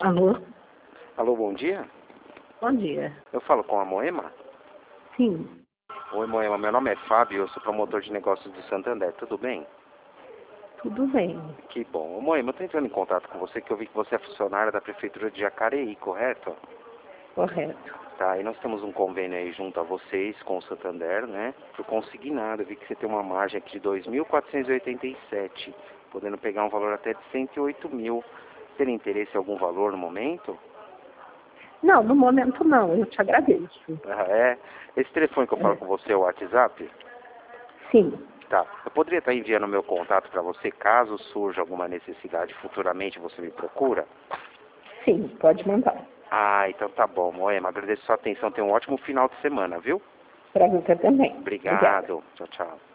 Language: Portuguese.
Alô? Alô, bom dia. Bom dia. Eu falo com a Moema? Sim, Oi, Moema, meu nome é Fábio, eu sou promotor de negócios de Santander, tudo bem? tudo bem. Que bom. Ô, Moema, eu estou entrando em contato com você que eu vi que você é funcionária da Prefeitura de Jacareí, correto? Correto. Tá, e nós temos um convênio aí junto a vocês com o Santander, né? Por consignado, eu vi que você tem uma margem aqui de 2.487, podendo pegar um valor até de 108 mil. Teria interesse em algum valor no momento? Não, no momento não, eu te agradeço. Ah, é? Esse telefone que eu falo com você é o WhatsApp? Sim, Tá. Eu poderia estar enviando meu contato para você caso surja alguma necessidade futuramente você me procura? sim, pode mandar. Ah, então tá bom, Moema. Agradeço a sua atenção. Tenha um ótimo final de semana, viu? Para você também. Obrigada. Obrigado. Tchau, tchau.